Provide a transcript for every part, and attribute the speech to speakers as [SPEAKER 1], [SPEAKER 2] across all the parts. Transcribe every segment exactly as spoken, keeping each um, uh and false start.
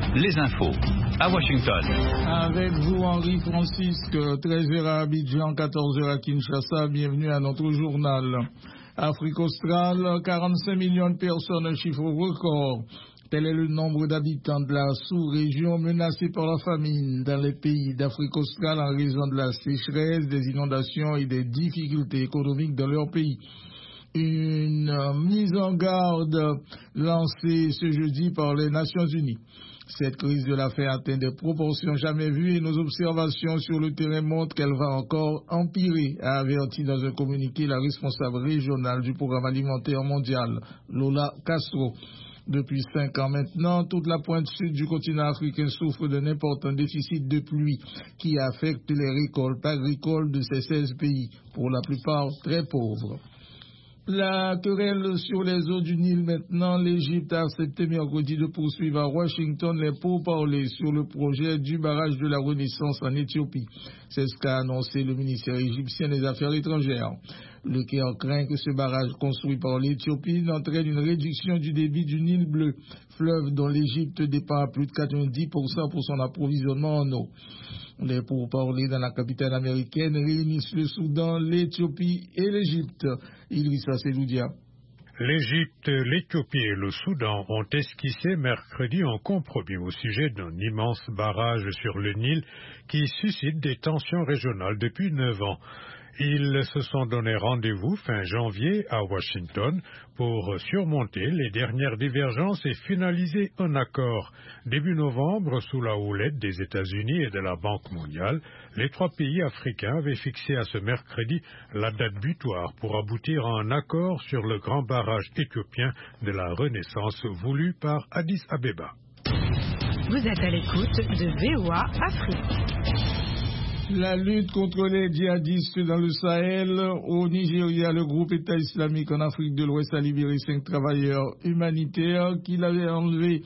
[SPEAKER 1] les infos à Washington.
[SPEAKER 2] Avec vous, Henri Francisque, treize heures à Abidjan, quatorze heures à Kinshasa. Bienvenue à notre journal. Afrique australe, quarante-cinq millions de personnes, un chiffre record. Tel est le nombre d'habitants de la sous-région menacés par la famine dans les pays d'Afrique australe en raison de la sécheresse, des inondations et des difficultés économiques dans leur pays. Une mise en garde lancée ce jeudi par les Nations Unies. Cette crise de la faim atteint des proportions jamais vues et nos observations sur le terrain montrent qu'elle va encore empirer, a averti dans un communiqué la responsable régionale du programme alimentaire mondial, Lola Castro. Depuis cinq ans maintenant, toute la pointe sud du continent africain souffre d'un important déficit de pluie qui affecte les récoltes agricoles de ces seize pays, pour la plupart très pauvres. La querelle sur les eaux du Nil maintenant, l'Égypte a accepté mercredi de poursuivre à Washington les pourparlers sur le projet du barrage de la Renaissance en Éthiopie. C'est ce qu'a annoncé le ministère égyptien des Affaires étrangères. Le Caire craint que ce barrage construit par l'Éthiopie n'entraîne une réduction du débit du Nil bleu, fleuve dont l'Égypte dépend à plus de quatre-vingt-dix pour cent pour son approvisionnement en eau. Les pourparlers dans la capitale américaine réunissent le Soudan, l'Éthiopie et l'Égypte. Idrissa Seloudia.
[SPEAKER 3] L'Égypte, l'Éthiopie et le Soudan ont esquissé mercredi un compromis au sujet d'un immense barrage sur le Nil qui suscite des tensions régionales depuis neuf ans. Ils se sont donné rendez-vous fin janvier à Washington pour surmonter les dernières divergences et finaliser un accord. Début novembre, sous la houlette des États-Unis et de la Banque mondiale, les trois pays africains avaient fixé à ce mercredi la date butoir pour aboutir à un accord sur le grand barrage éthiopien de la Renaissance voulu par Addis Abeba.
[SPEAKER 4] Vous êtes à l'écoute de V O A Afrique.
[SPEAKER 2] La lutte contre les djihadistes dans le Sahel. Au Nigeria, le groupe État islamique en Afrique de l'Ouest a libéré cinq travailleurs humanitaires qu'il avait enlevés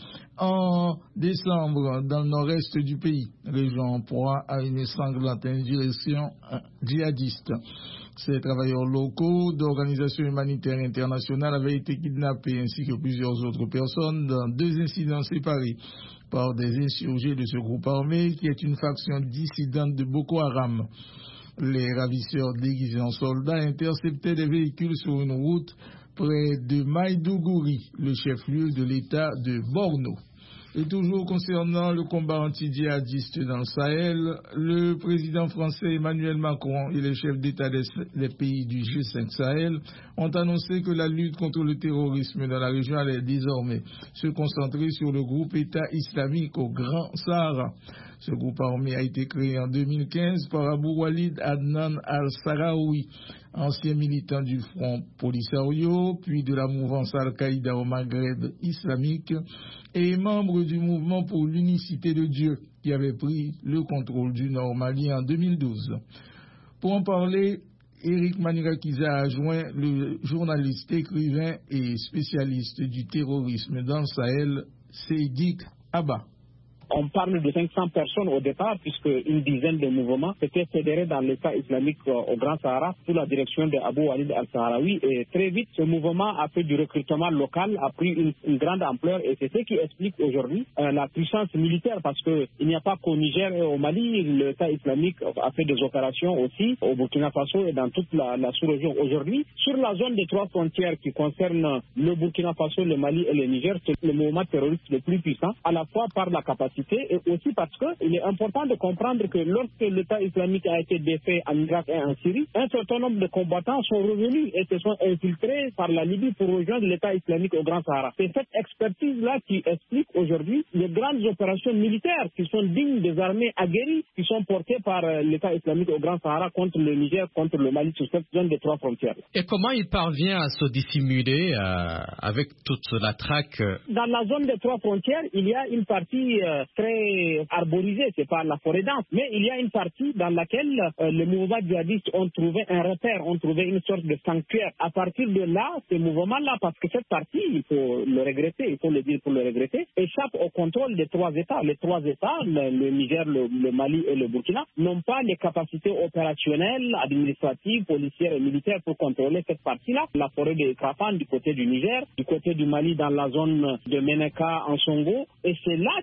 [SPEAKER 2] en décembre dans le nord-est du pays, région en proie à une sanglante insurrection djihadiste. Ces travailleurs locaux d'organisations humanitaires internationales avaient été kidnappés ainsi que plusieurs autres personnes dans deux incidents séparés par des insurgés de ce groupe armé qui est une faction dissidente de Boko Haram. Les ravisseurs déguisés en soldats interceptaient des véhicules sur une route près de Maïdougouri, le chef-lieu de l'État de Borno. Et toujours concernant le combat anti-djihadiste dans le Sahel, le président français Emmanuel Macron et les chefs d'État des, des pays du G cinq Sahel ont annoncé que la lutte contre le terrorisme dans la région allait désormais se concentrer sur le groupe État islamique au Grand Sahara. Ce groupe armé a été créé en deux mille quinze par Abou Walid Adnan al-Sahraoui, ancien militant du Front Polisario, puis de la mouvance Al-Qaïda au Maghreb islamique, et membre du mouvement pour l'unicité de Dieu, qui avait pris le contrôle du Nord Mali en deux mille douze. Pour en parler, Eric Manirakiza a joint le journaliste, écrivain et spécialiste du terrorisme dans le Sahel, Seydik Abba.
[SPEAKER 5] On parle de cinq cents personnes au départ, puisque une dizaine de mouvements étaient fédérés dans l'État islamique au Grand Sahara sous la direction de Abou Walid al-Sahraoui. Et très vite, ce mouvement a fait du recrutement local, a pris une, une grande ampleur, et c'est ce qui explique aujourd'hui euh, la puissance militaire, parce qu'il n'y a pas qu'au Niger et au Mali, l'État islamique a fait des opérations aussi au Burkina Faso et dans toute la, la sous-région. Aujourd'hui, sur la zone des trois frontières qui concernent le Burkina Faso, le Mali et le Niger, c'est le mouvement terroriste le plus puissant, à la fois par la capacité et aussi parce qu'il est important de comprendre que lorsque l'État islamique a été défait en Irak et en Syrie, un certain nombre de combattants sont revenus et se sont infiltrés par la Libye pour rejoindre l'État islamique au Grand Sahara. C'est cette expertise-là qui explique aujourd'hui les grandes opérations militaires qui sont dignes des armées aguerries qui sont portées par l'État islamique au Grand Sahara contre le Niger, contre le Mali, sur cette zone des trois frontières.
[SPEAKER 6] Et comment il parvient à se dissimuler euh, avec toute la traque?
[SPEAKER 5] Dans la zone des trois frontières, il y a une partie euh, très arborisée, c'est pas la forêt dense, mais il y a une partie dans laquelle euh, les mouvements djihadistes ont trouvé un repère, ont trouvé une sorte de sanctuaire. À partir de là, ces mouvements-là, parce que cette partie, il faut le regretter, il faut le dire pour le regretter, échappe au contrôle des trois États. Les trois États, le, le Niger, le, le Mali et le Burkina, n'ont pas les capacités opérationnelles, administratives, policières et militaires pour contrôler cette partie-là. La forêt de Krafan du côté du Niger, du côté du Mali dans la zone de Meneka en Songo, et c'est là qu'ils sont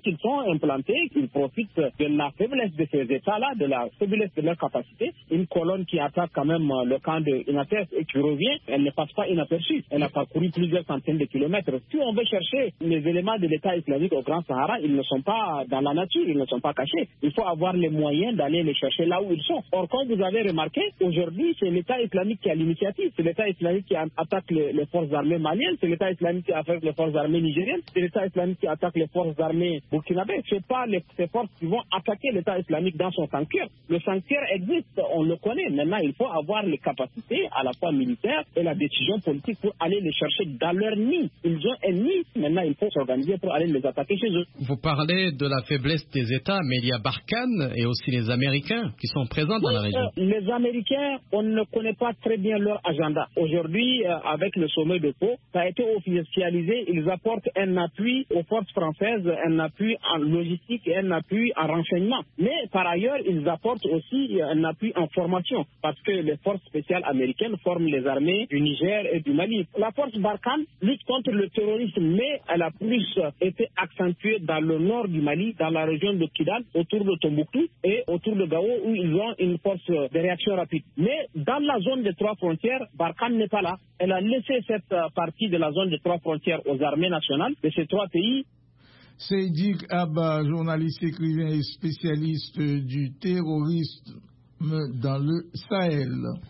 [SPEAKER 5] implantés, ils profitent de la faiblesse de ces États-là, de la faiblesse de leur capacité. Une colonne qui attaque quand même le camp de Inates et qui revient, elle ne passe pas inaperçue. Elle a parcouru plusieurs centaines de kilomètres. Si on veut chercher les éléments de l'État islamique au Grand Sahara, ils ne sont pas dans la nature, ils ne sont pas cachés. Il faut avoir les moyens d'aller les chercher là où ils sont. Or, comme vous avez remarqué, aujourd'hui, c'est l'État islamique qui a l'initiative. C'est l'État islamique qui attaque les, les forces armées maliennes, c'est l'État islamique qui attaque les forces armées nigériennes, c'est l'État islamique qui attaque les forces armées burkinabées. Ce n'est pas les, ces forces qui vont attaquer l'État islamique dans son sanctuaire. Le sanctuaire existe, on le connaît. Maintenant, il faut avoir les capacités, à la fois militaires et la décision politique pour aller les chercher dans leur nid. Ils ont un nid. Maintenant, il faut s'organiser pour aller les attaquer chez eux.
[SPEAKER 6] Vous parlez de la faiblesse des États, mais il y a Barkhane et aussi les Américains qui sont présents dans
[SPEAKER 5] oui,
[SPEAKER 6] la région.
[SPEAKER 5] Euh, les Américains, on ne connaît pas très bien leur agenda. Aujourd'hui, euh, avec le sommet de Pau, ça a été officialisé. Ils apportent un appui aux forces françaises, un appui en logistique et un appui en renseignement. Mais par ailleurs, ils apportent aussi un appui en formation parce que les forces spéciales américaines forment les armées du Niger et du Mali. La force Barkhane lutte contre le terrorisme, mais elle a plus été accentuée dans le nord du Mali, dans la région de Kidal, autour de Tombouctou et autour de Gao, où ils ont une force de réaction rapide. Mais dans la zone des trois frontières, Barkhane n'est pas là. Elle a laissé cette partie de la zone des trois frontières aux armées nationales de ces trois pays.
[SPEAKER 2] Seydik Abba, journaliste, écrivain et spécialiste du terrorisme dans le Sahel.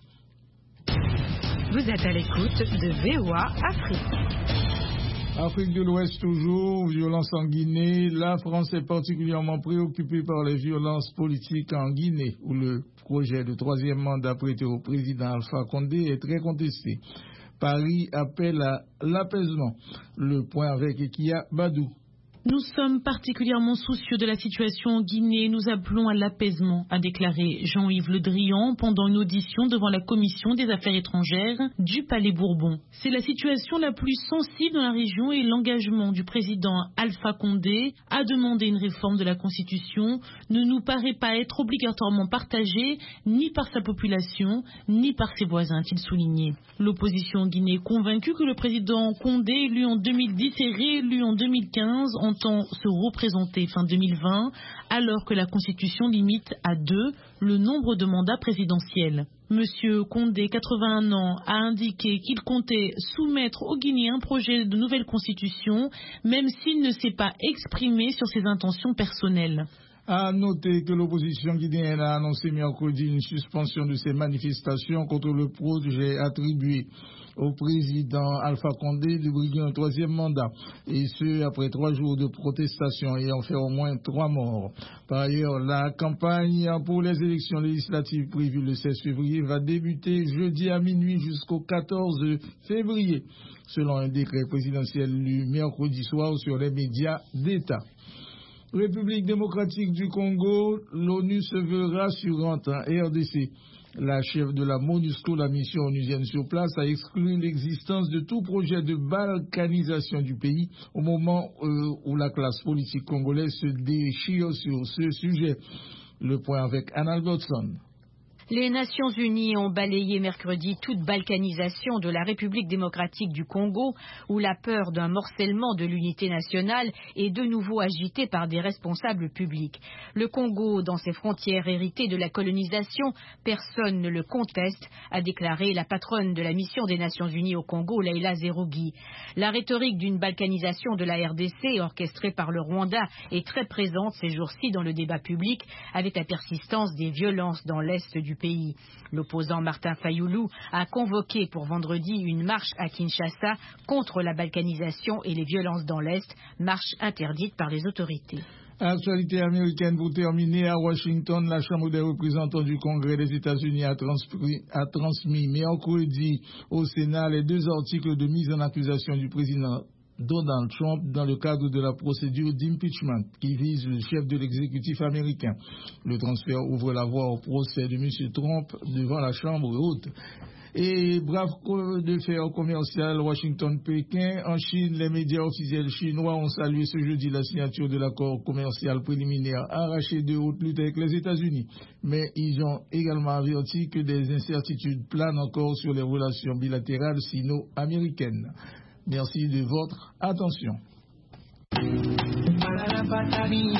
[SPEAKER 4] Vous êtes à l'écoute de V O A Afrique.
[SPEAKER 2] Afrique de l'Ouest toujours, violence en Guinée. La France est particulièrement préoccupée par les violences politiques en Guinée, où le projet de troisième mandat prêté au président Alpha Condé est très contesté. Paris appelle à l'apaisement. Le point avec Ekia Badou.
[SPEAKER 7] Nous sommes particulièrement soucieux de la situation en Guinée. Nous appelons à l'apaisement, a déclaré Jean-Yves Le Drian pendant une audition devant la Commission des Affaires étrangères du Palais Bourbon. C'est la situation la plus sensible dans la région et l'engagement du président Alpha Condé à demander une réforme de la Constitution ne nous paraît pas être obligatoirement partagé ni par sa population ni par ses voisins, a-t-il souligné. L'opposition en Guinée est convaincue que le président Condé, élu en deux mille dix et réélu en deux mille quinze, entend se représenter fin deux mille vingt, alors que la Constitution limite à deux le nombre de mandats présidentiels. Monsieur Condé, quatre-vingt-un ans, a indiqué qu'il comptait soumettre aux Guinéens un projet de nouvelle Constitution, même s'il ne s'est pas exprimé sur ses intentions personnelles.
[SPEAKER 2] À noter que l'opposition guinéenne a annoncé mercredi une suspension de ses manifestations contre le projet attribué au président Alpha Condé de briguer un troisième mandat, et ce après trois jours de protestation ayant fait au moins trois morts. Par ailleurs, la campagne pour les élections législatives prévues le seize février va débuter jeudi à minuit jusqu'au quatorze février, selon un décret présidentiel lu mercredi soir sur les médias d'État. République démocratique du Congo, l'ONU se veut rassurante en R D C. La chef de la MONUSCO, la mission onusienne sur place, a exclu l'existence de tout projet de balkanisation du pays au moment euh, où la classe politique congolaise se déchire sur ce sujet. Le point avec Anna Albertson.
[SPEAKER 8] Les Nations Unies ont balayé mercredi toute balkanisation de la République démocratique du Congo, où la peur d'un morcellement de l'unité nationale est de nouveau agitée par des responsables publics. Le Congo, dans ses frontières héritées de la colonisation, personne ne le conteste, a déclaré la patronne de la mission des Nations Unies au Congo, Leila Zerougi. La rhétorique d'une balkanisation de la R D C, orchestrée par le Rwanda, est très présente ces jours-ci dans le débat public, avec la persistance des violences dans l'est du pays. Pays. L'opposant Martin Fayoulou a convoqué pour vendredi une marche à Kinshasa contre la balkanisation et les violences dans l'Est, marche interdite par les autorités.
[SPEAKER 2] Actualité américaine pour terminer, à Washington, la Chambre des représentants du Congrès des États-Unis a, a transmis mercredi au Sénat les deux articles de mise en accusation du président Donald Trump dans le cadre de la procédure d'impeachment qui vise le chef de l'exécutif américain. Le transfert ouvre la voie au procès de M. Trump devant la Chambre haute. Et brave de fer commercial Washington-Pékin. En Chine, les médias officiels chinois ont salué ce jeudi la signature de l'accord commercial préliminaire arraché de haute lutte avec les États-Unis. Mais ils ont également averti que des incertitudes planent encore sur les relations bilatérales sino-américaines. Merci de votre attention.